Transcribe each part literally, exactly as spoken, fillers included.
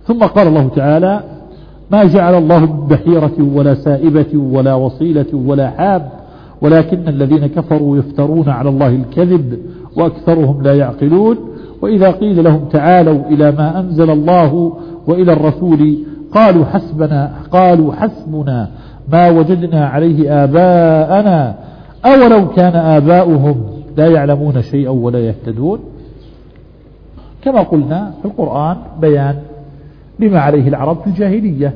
ثم قال الله تعالى: ما جعل الله من بحيرة ولا سائبة ولا وصيلة ولا حاب ولكن الذين كفروا يفترون على الله الكذب وأكثرهم لا يعقلون. وإذا قيل لهم تعالوا إلى ما أنزل الله وإلى الرسول قالوا حسبنا قالوا حسبنا ما وجدنا عليه آباءنا أولو كان آباؤهم لا يعلمون شيئا ولا يهتدون. كما قلنا في القرآن بيان بما عليه العرب في الجاهلية.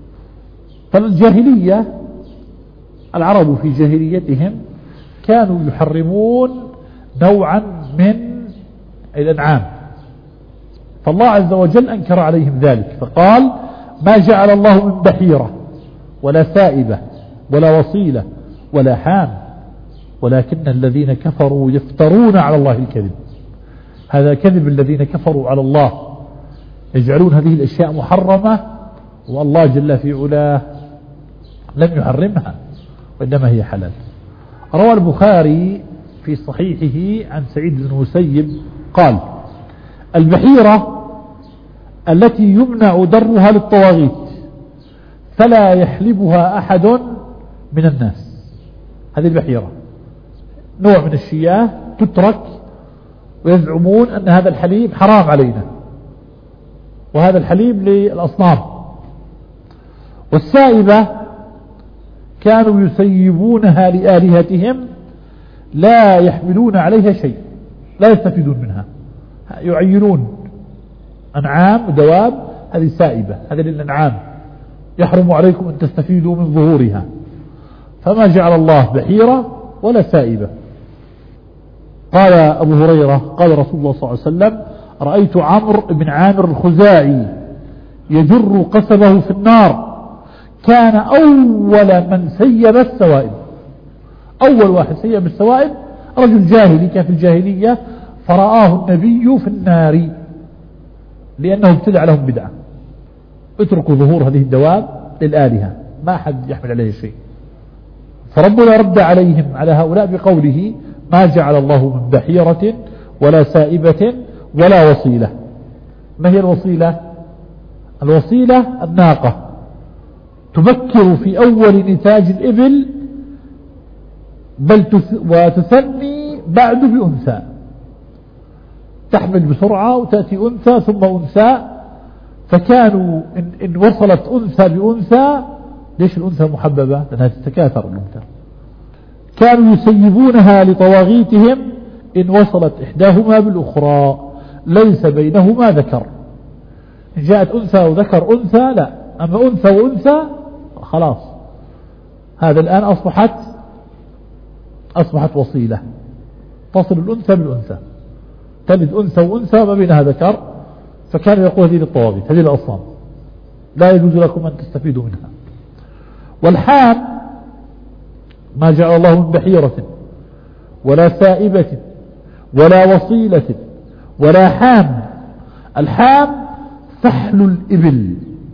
فالجاهلية العرب في جاهليتهم كانوا يحرمون نوعا من الأنعام، فالله عز وجل أنكر عليهم ذلك فقال: ما جعل الله من بحيرة ولا سائبة ولا وصيلة ولا حام ولكن الذين كفروا يفترون على الله الكذب. هذا كذب الذين كفروا على الله، يجعلون هذه الأشياء محرمة والله جل في علاه لم يحرمها وإنما هي حلال. روى البخاري في صحيحه عن سعيد بن المسيب قال: البحيرة التي يمنع درها للطواغيت فلا يحلبها أحد من الناس. هذه البحيرة نوع من الشياه تترك ويزعمون أن هذا الحليب حرام علينا، وهذا الحليب للأصنام. والسائبة كانوا يسيبونها لآلهتهم لا يحملون عليها شيء، لا يستفيدون منها، يعينون أنعام ودواب هذه سائبة، هذه للأنعام يحرم عليكم أن تستفيدوا من ظهورها. فما جعل الله بحيرة ولا سائبة. قال أبو هريرة قال رسول الله صلى الله عليه وسلم: رأيت عمرو بن عامر الخزاعي يجر قصبه في النار، كان أول من سيب السوائب. أول واحد سيب السوائب رجل جاهلي كان في الجاهلية، فرآه النبي في النار لأنه ابتدع لهم بدعة. اتركوا ظهور هذه الدواب للآلهة، ما حد يحمل عليه شيء. فربنا رد عليهم على هؤلاء بقوله: ما جعل الله من بحيرة ولا سائبة ولا وصيلة. ما هي الوصيلة؟ الوصيلة الناقة تبكر في أول نتاج الإبل بل وتثني بعد بأنثى، تحمل بسرعة وتأتي أنثى ثم أنثى. فكانوا إن, إن وصلت أنثى بأنثى، ليش الأنثى محببة؟ لأنها تتكاثر الأنثى. كانوا يسيبونها لطواغيتهم إن وصلت إحداهما بالأخرى ليس بينهما ذكر. إن جاءت أنثى وذكر أنثى لا، أما أنثى وأنثى خلاص، هذا الآن أصبحت أصبحت وصيلة، تصل الأنثى بالأنثى، تلد أنثى وأنثى ما بينها ذكر. فكان يقول هذه للطواغيت، هذه الأصنام لا يجوز لكم أن تستفيدوا منها. والحام ما جعل الله من بحيرة ولا سائبة ولا وصيلة ولا حام. الحام فحل الإبل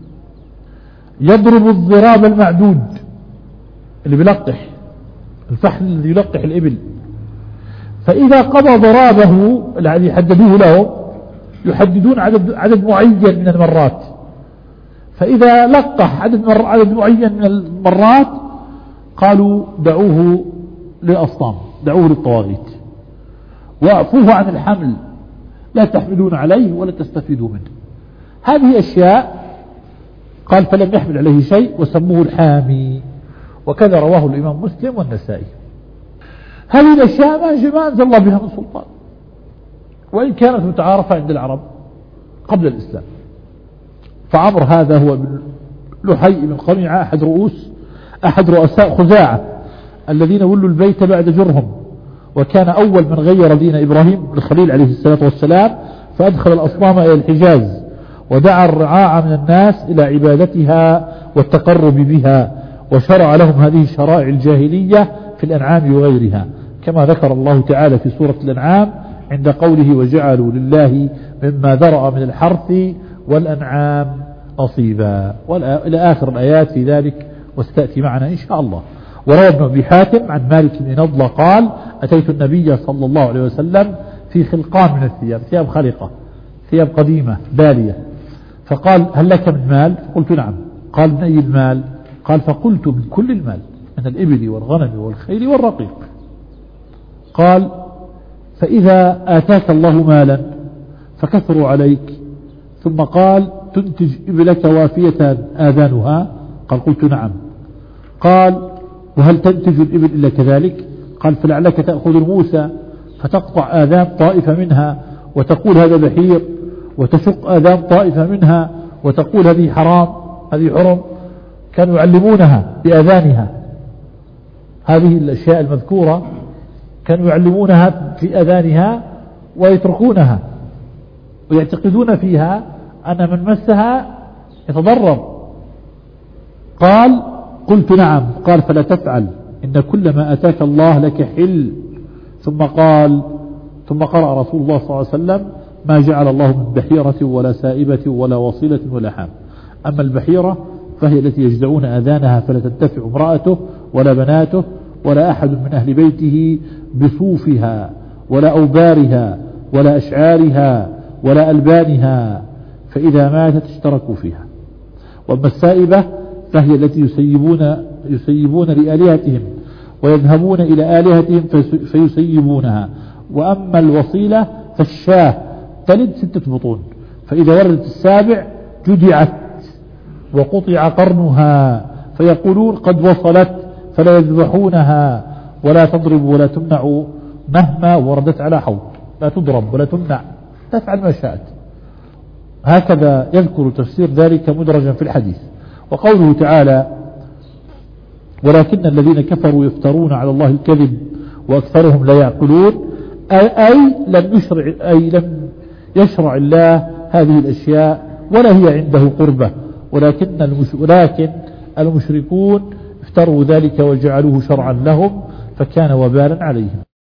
يضرب الضراب المعدود، اللي بيلقح، الفحل الذي يلقح الإبل. فإذا قضى ضرابه الذي حددوه له، يحددون عدد عدد معين من المرات، فإذا لقح عدد مر عدد معين من المرات قالوا دعوه للأصنام، دعوه للطواغيت، واعفوه عن الحمل، لا تحملون عليه ولا تستفيدوا منه. هذه أشياء قال فلم يحمل عليه شيء وسموه الحامي، وكذا رواه الإمام مسلم والنسائي. هذه الأشياء ما أنزل الله بها من سلطان، وإن كانت متعارفة عند العرب قبل الإسلام. فعمر هذا هو ابن لحي بن قميعة، أحد رؤوس أحد رؤساء خزاعة الذين ولوا البيت بعد جرهم، وكان أول من غير دين إبراهيم الخليل عليه الصلاة والسلام، فأدخل الأصنام إلى الحجاز، ودعا الرعاع من الناس إلى عبادتها والتقرب بها، وشرع لهم هذه الشرائع الجاهلية في الأنعام وغيرها، كما ذكر الله تعالى في سورة الأنعام عند قوله: وجعلوا لله مما ذرأ من الحرث والأنعام نصيبا، إلى آخر الآيات في ذلك، وستأتي معنا إن شاء الله. وروى ابن أبي حاتم عن مالك بن نضلة قال: أتيت النبي صلى الله عليه وسلم في خلقان من الثياب، ثياب خلقة، ثياب قديمة بالية، فقال هل لك من مال؟ قلت نعم. قال من أي المال؟ قال فقلت من كل المال، من الإبل والغنم والخيل والرقيق. قال فإذا آتاك الله مالا فكثروا عليك، ثم قال تنتج إبلك وافية آذانها؟ قال قلت نعم. قال وهل تنتج الإبل إلا كذلك؟ قال فلعلك تأخذ الموسى فتقطع آذان طائفة منها وتقول هذا بحير، وتشق آذان طائفة منها وتقول هذه حرام هذه حرم. كانوا يعلمونها بآذانها، هذه الأشياء المذكورة كانوا يعلمونها في آذانها ويتركونها ويعتقدون فيها أن من مسها يتضرر. قال قلت نعم. قال فلا تفعل، إن كل ما أتاك الله لك حل. ثم قال ثم قرأ رسول الله صلى الله عليه وسلم ما جعل الله من بحيرة ولا سائبة ولا وصيلة ولا حام. أما البحيرة فهي التي يجدعون آذانها فلا تنتفع امرأته ولا بناته ولا أحد من أهل بيته بصوفها ولا أوبارها ولا أشعارها ولا ألبانها، فإذا ماتت اشتركوا فيها. وأما السائبة فهي التي يسيبون, يسيبون لآلهتهم ويذهبون إلى آلهتهم فيسيبونها. وأما الوصيلة فالشاه تلد ستة بطون، فإذا وردت السابع جدعت وقطع قرنها، فيقولون قد وصلت فلا يذبحونها ولا تضرب ولا تمنع مهما وردت على حوض، لا تضرب ولا تمنع، تفعل ما شاءت. هكذا يذكر تفسير ذلك مدرجا في الحديث. وقوله تعالى ولكن الذين كفروا يفترون على الله الكذب وأكثرهم لا يعقلون، أي لم يشرع, أي لم يشرع الله هذه الأشياء ولا هي عنده قربة، ولكن, المش... ولكن المشركون افتروا ذلك وجعلوه شرعا لهم فكان وبالا عليهم.